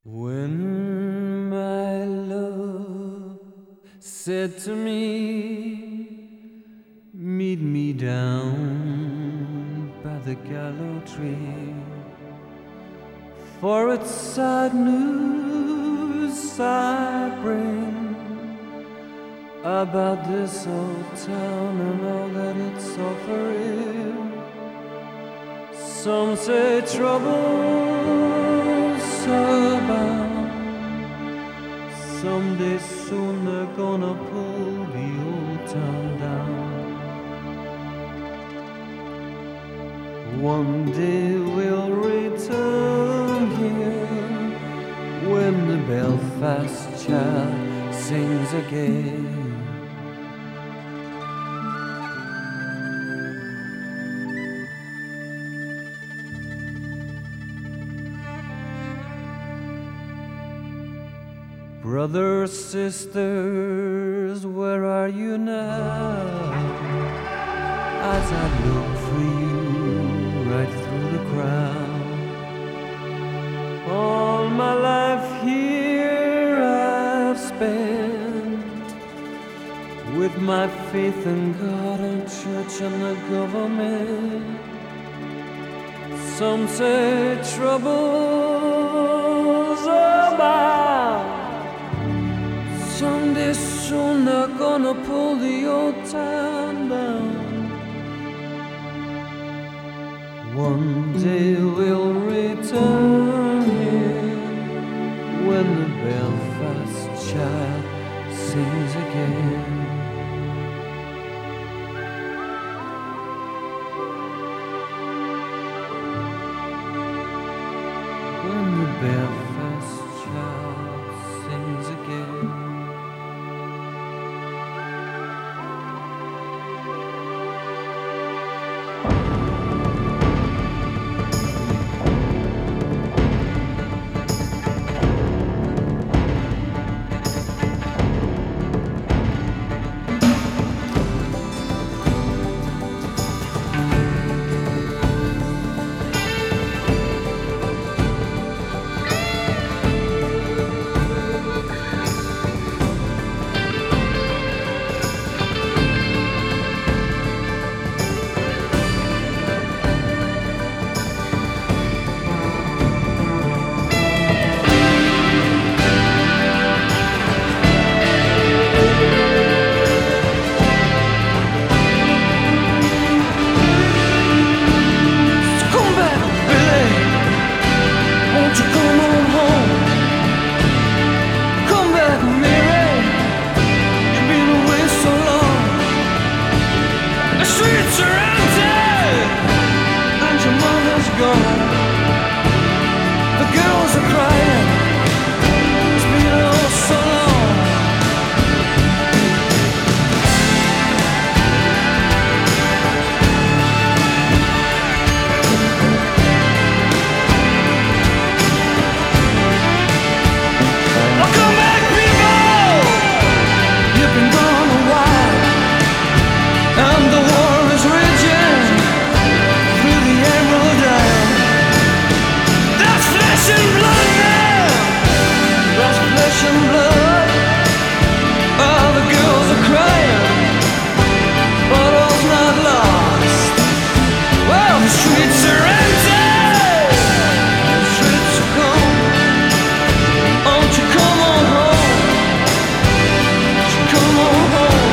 When my love said to me, meet me down by the gallow tree, for it's sad news I bring about this old town and all that it's offering. Some say trouble's abound. Someday soon they're gonna pull the old town down. One day we'll return here when the Belfast child sings again. Brothers, sisters, where are you now? As I look for you right through the crowd. All my life here I've spent with my faith in God and church and the government. Some say trouble's abound. Someday soon they're gonna pull the old town down. One day we'll return here when the Belfast child sings again. When the Belfast child sings again. The girls are crying. It's been oh so long. Oh, come back, people. You've been gone a while, and the war is raging through the Emerald Isle. That's flesh and blood now. That's flesh and blood. All the girls are crying, but all's not lost. Well, the streets are empty. The streets are cold. Won't you come on home? Won't you come on home?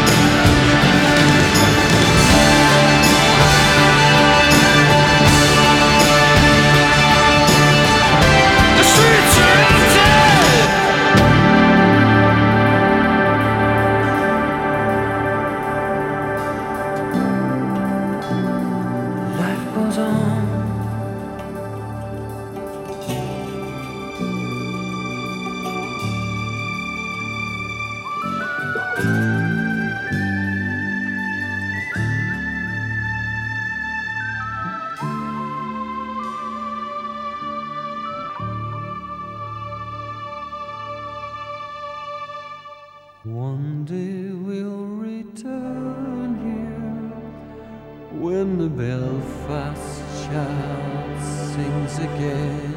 One day we'll return here when the Belfast child sings again.